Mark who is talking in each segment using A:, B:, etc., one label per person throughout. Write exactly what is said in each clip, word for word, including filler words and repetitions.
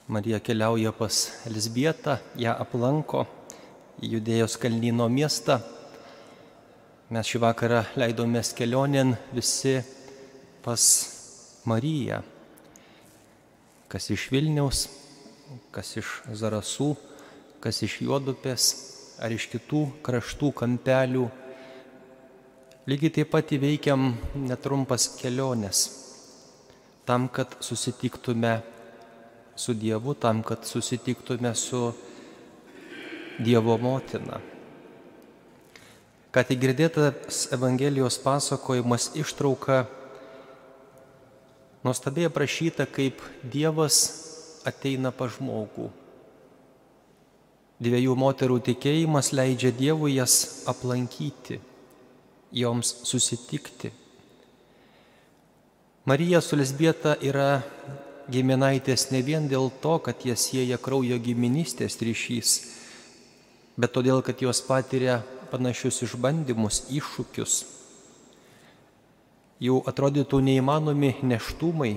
A: Marija keliauja pas Elzbietą, ją aplanko į Judėjos kalnyno miestą. Mes šį vakarą leidomės kelionėn visi pas Mariją. Kas iš Vilniaus, kas iš Zarasų, kas iš Juodupės ar iš kitų kraštų kampelių. Lygiai taip pat įveikiam netrumpas keliones tam, kad susitiktume su Dievu, tam, kad susitiktume su Dievo motina. Ką tik girdėtas Evangelijos pasakojimas ištrauka nuostabiai aprašyta, kaip Dievas ateina pas žmogų. Dviejų moterų tikėjimas leidžia Dievui jas aplankyti, joms susitikti. Marija su Elzbieta yra giminaitės ne vien dėl to, kad jas sieja kraujo giminystės ryšys, bet todėl, kad jos patiria panašius išbandymus, iššūkius. Jų atrodytų neįmanomi nėštumai.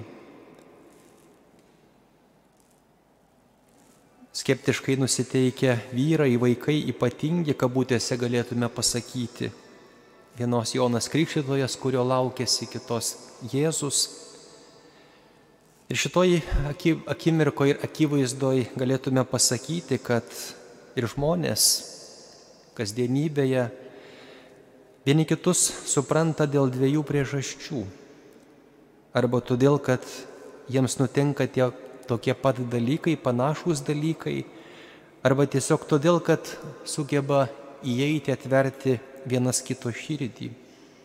A: Skeptiškai nusiteikę vyrai, vaikai ypatingi, kabutėse galėtume pasakyti. Vienos Jonas Krikštytojas, kurio laukėsi, kitos Jėzus. Ir šitoj akimirkoje ir akivaizdoj galėtume pasakyti, kad ir žmonės kasdienybėje vieni kitus supranta dėl dviejų priežasčių. Arba todėl, kad jiems nutinka tie tokie pat dalykai, panašūs dalykai, arba tiesiog todėl, kad sugeba įeiti, atverti vienas kito širdį.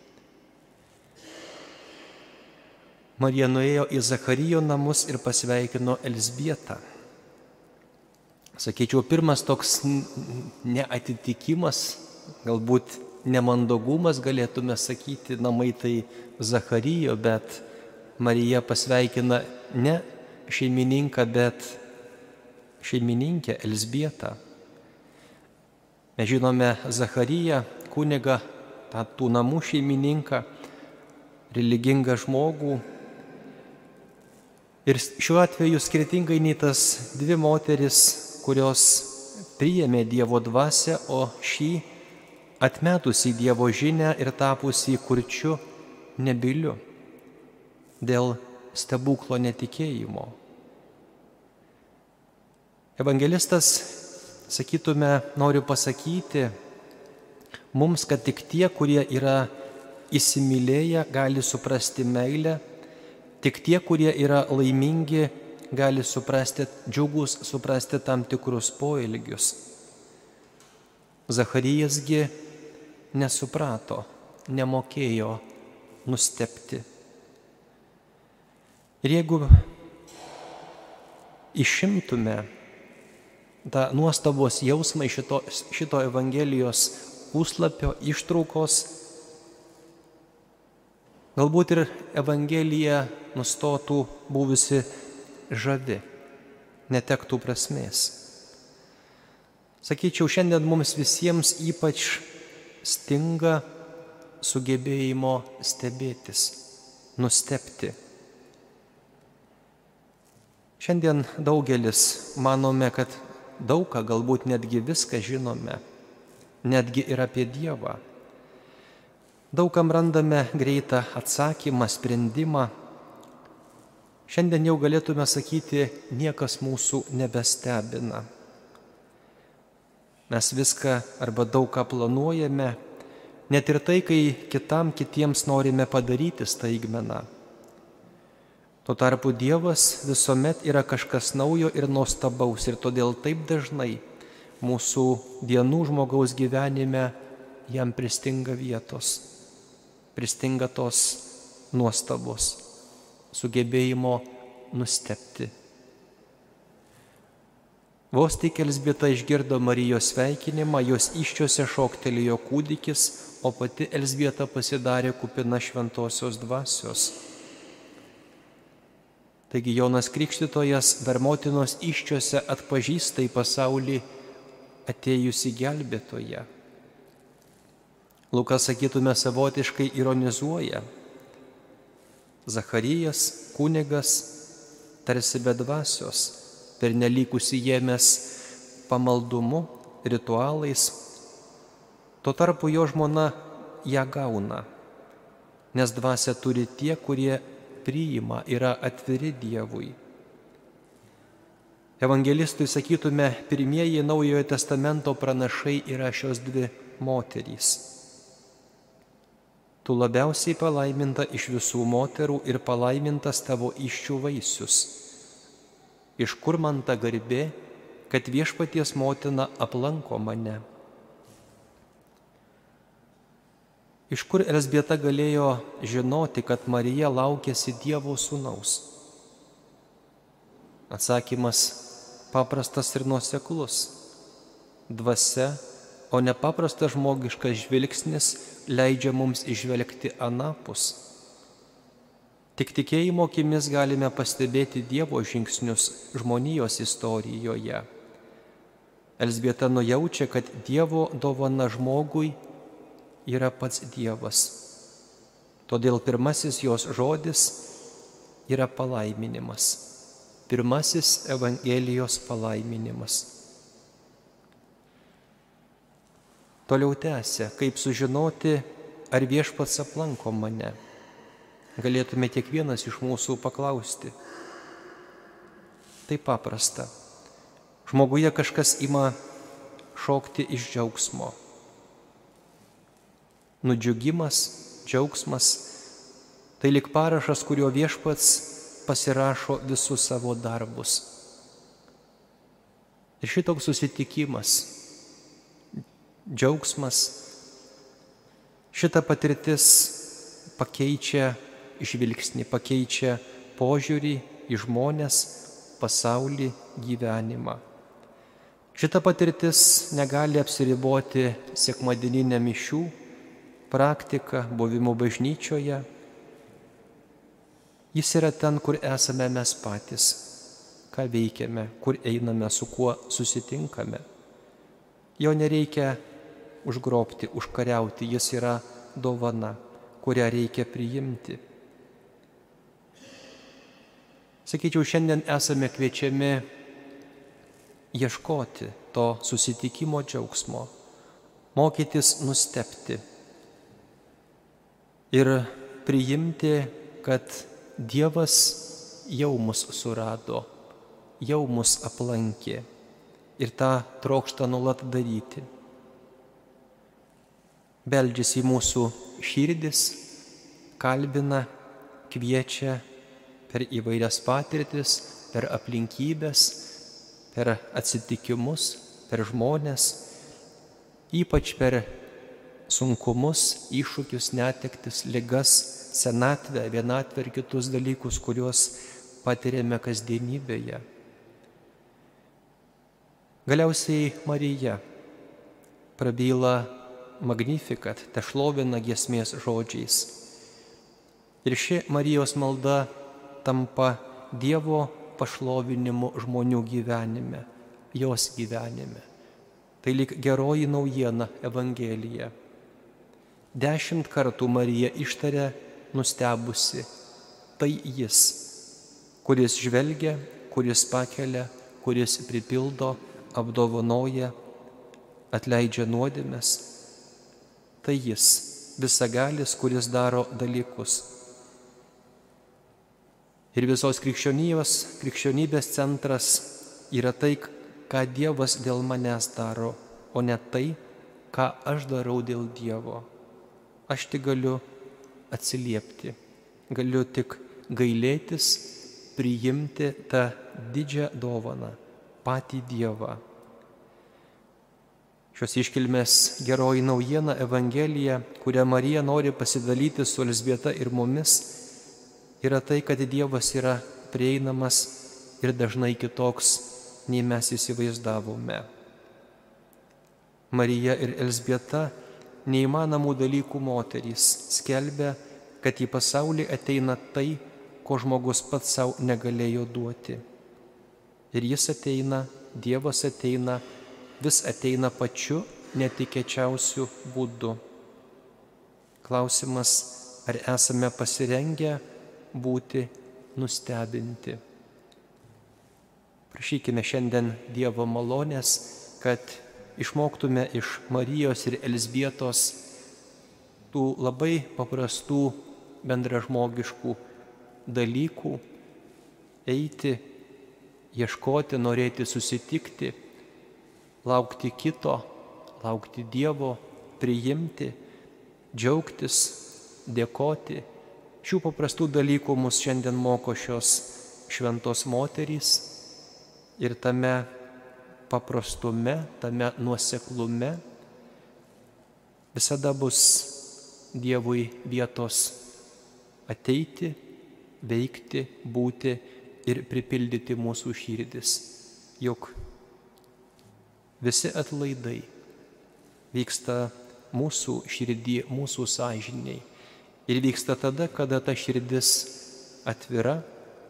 A: Marija nuėjo į Zacharijo namus ir pasveikino Elzbietą. Sakyčiau, pirmas toks neatitikimas, galbūt nemandagumas, galėtume sakyti, namai tai Zacharijo, bet Marija pasveikina ne šeimininką, bet šeimininkę Elzbietą. Mes žinome Zachariją, kunigą, tą tų namų šeimininką, religingą žmogų. Ir šiuo atveju skirtingai nei tas dvi moteris, kurios priėmė Dievo dvasią, o šį atmetusi Dievo žinią ir tapusi kurčiu nebyliu dėl stebuklo netikėjimo. Evangelistas, sakytume, nori pasakyti mums, kad tik tie, kurie yra įsimylėję, gali suprasti meilę. Tik tie, kurie yra laimingi, gali suprasti, džiugus, suprasti tam tikrus poelgius. Zacharijas-gi nesuprato, nemokėjo nustebti. Ir jeigu išimtume tą nuostabos jausmą iš šito, šito Evangelijos puslapio ištraukos, galbūt ir Evangelija nustotų buvusi žavi, netektų prasmės. Sakyčiau, šiandien mums visiems ypač stinga sugebėjimo stebėtis, nustebti. Šiandien daugelis manome, kad daug ką, galbūt netgi viską žinome, netgi ir apie Dievą. Daugam randame greitą atsakymą, sprendimą. Šiandien jau galėtume sakyti, niekas mūsų nebestebina. Mes viską arba daug ką planuojame, net ir tai, kai kitam kitiems norime padaryti staigmeną. Tuo tarpu Dievas visuomet yra kažkas naujo ir nuostabaus, ir todėl taip dažnai mūsų dienų žmogaus gyvenime jam pristinga vietos. Pristinga tos nuostabos, sugebėjimo nustebti. Vos tik Elzbieta išgirdo Marijos sveikinimą, jos įsčiose šoktelėjo kūdikis, o pati Elzbieta pasidarė kupina šventosios dvasios. Taigi Jonas Krikštytojas dar motinos įsčiose atpažįsta į pasaulį atėjusi gelbėtoją. Lukas, sakytume, savotiškai ironizuoja. Zacharijas, kunigas, tarsi be dvasios, pernelyg užsijėmęs pamaldumu, ritualais. Tuo tarpu jo žmona ją gauna, nes dvasią turi tie, kurie priima, yra atviri Dievui. Evangelistui sakytume, pirmieji Naujojo Testamento pranašai yra šios dvi moterys. Tu labiausiai palaiminta iš visų moterų ir palaimintas tavo įsčių vaisius. Iš kur man ta garbė, kad Viešpaties motina aplanko mane? Iš kur Elzbieta galėjo žinoti, kad Marija laukėsi Dievo sūnaus? Atsakymas paprastas ir nuoseklus. Dvasia, o ne paprastas žmogiškas žvilgsnis leidžia mums įžvelgti anapus. Tik tikėjimo akimis galime pastebėti Dievo žingsnius žmonijos istorijoje. Elzbieta nujaučia, kad Dievo dovana žmogui yra pats Dievas. Todėl pirmasis jos žodis yra palaiminimas. Pirmasis Evangelijos palaiminimas. Toliau tęsia, kaip sužinoti, ar Viešpats aplanko mane. Galėtume kiekvienas iš mūsų paklausti. Tai paprasta. Žmoguje kažkas ima šokti iš džiaugsmo. Nudžiugimas, džiaugsmas, tai lyg parašas, kurio Viešpats pasirašo visus savo darbus. Ir šitoks susitikimas, džiaugsmas, šita patirtis pakeičia žvilgsnį, pakeičia požiūrį į žmonės, pasaulį, gyvenimą. Šita patirtis negali apsiriboti sekmadieninę mišių praktiką, buvimu bažnyčioje. Jis yra ten, kur esame mes patys, ką veikiame, kur einame, su kuo susitinkame. Jo nereikia užgrobti, užkariauti, jis yra dovana, kurią reikia priimti. Sakyčiau, šiandien esame kviečiami ieškoti to susitikimo džiaugsmo, mokytis nustebti ir priimti, kad Dievas jau mus surado, jau mus aplankė ir tą trokšta nuolat daryti. Beldžiasi į mūsų širdis, kalbina, kviečia per įvairias patirtis, per aplinkybės, per atsitikimus, per žmonės, ypač per sunkumus, iššūkius, netektis, ligas, senatvę, vienatvę ir kitus dalykus, kuriuos patiriame kasdienybėje. Galiausiai Marija prabyla Magnificat, tešlovina giesmės žodžiais. Ir ši Marijos malda tampa Dievo pašlovinimu žmonių gyvenime, jos gyvenime. Tai lyg geroji naujiena Evangelija. Dešimt kartų Marija ištarė nustebusi, tai jis, kuris žvelgia, kuris pakelia, kuris pripildo, apdovanoja, atleidžia nuodėmes. Tai jis, visagalis, kuris daro dalykus. Ir visos krikščionybės, krikščionybės centras yra tai, ką Dievas dėl manęs daro, o ne tai, ką aš darau dėl Dievo. Aš tik galiu atsiliepti, galiu tik gailėtis, priimti tą didžią dovaną, patį Dievą. Šios iškilmės geroji naujiena Evangelija, kurią Marija nori pasidalyti su Elzbieta ir mumis, yra tai, kad Dievas yra prieinamas ir dažnai kitoks, nei mes įsivaizdavome. Marija ir Elzbieta, neįmanomų dalykų moterys, skelbia, kad į pasaulį ateina tai, ko žmogus pats savo negalėjo duoti. Ir jis ateina, Dievas ateina, vis ateina pačiu netikėčiausiu būdu. Klausimas, ar esame pasirengę būti nustebinti. Prašykime šiandien Dievo malonės, kad išmoktume iš Marijos ir Elzbietos tų labai paprastų bendražmogiškų dalykų, eiti, ieškoti, norėti susitikti, laukti kito, laukti Dievo, priimti, džiaugtis, dėkoti. Šių paprastų dalykų mus šiandien moko šios šventos moterys ir tame paprastume, tame nuoseklume visada bus Dievui vietos ateiti, veikti, būti ir pripildyti mūsų širdis. Juk visi atlaidai vyksta mūsų širdį, mūsų sąžiniai. Ir vyksta tada, kada ta širdis atvira,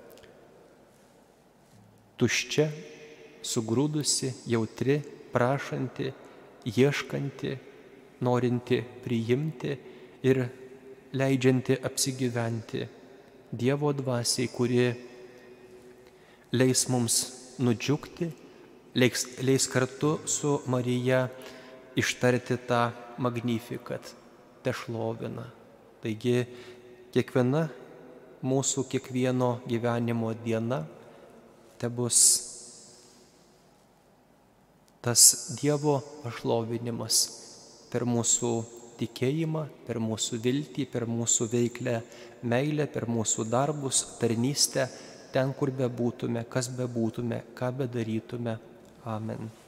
A: tuščia, sugrūdusi, jautri, prašanti, ieškanti, norinti priimti ir leidžianti apsigyventi Dievo dvasiai, kuri leis mums nudžiugti, leis, leis kartu su Marija ištarti tą magnifikat, tešlovina. Taigi kiekviena mūsų kiekvieno gyvenimo diena te bus tas Dievo pašlovinimas per mūsų tikėjimą, per mūsų viltį, per mūsų veiklę meilę, per mūsų darbus, tarnystę, ten, kur bebūtume, kas bebūtume, ką bedarytume. Amen.